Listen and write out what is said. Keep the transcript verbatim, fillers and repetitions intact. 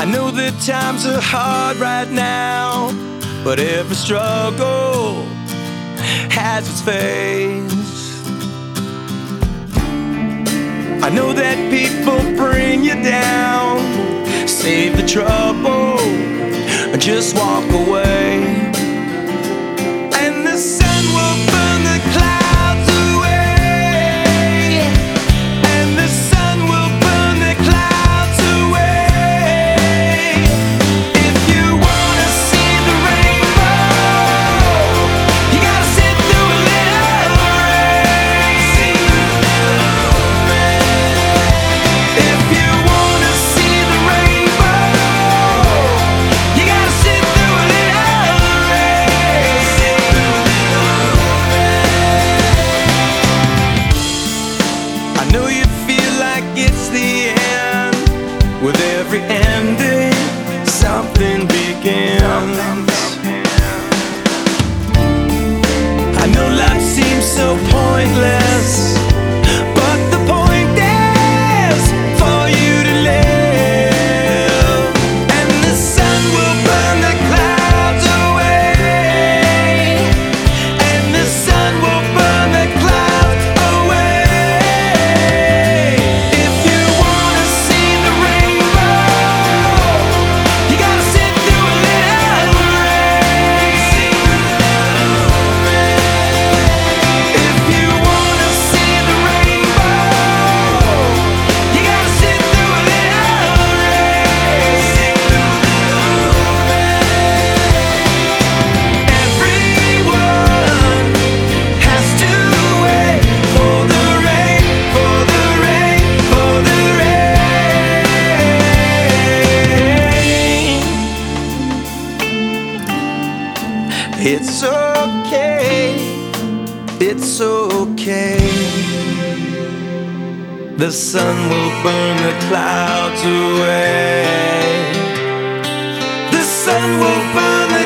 know that times are hard right now, but every struggle has its phase. I know that people bring you down, save the trouble, or just walk away. And the sun will burn the clouds away, and the sun will burn the clouds away. If you wanna see the rainbow, you gotta sit through a little rain. If you wanna see the rainbow, you gotta sit through a little rain. I know you feel like it's the end. With every ending, something begins. I know life seems so pointless, but the point is for you to live. And the sun will burn the clouds away, and the sun will burn the clouds away. If you wanna see the rainbow, you gotta sit through a little rain. If you wanna see the rainbow, you gotta sit through a little rain. Everyone has to wait for the rain, for the rain, for the rain. It's okay, it's okay. The sun will burn the clouds away. The sun will burn the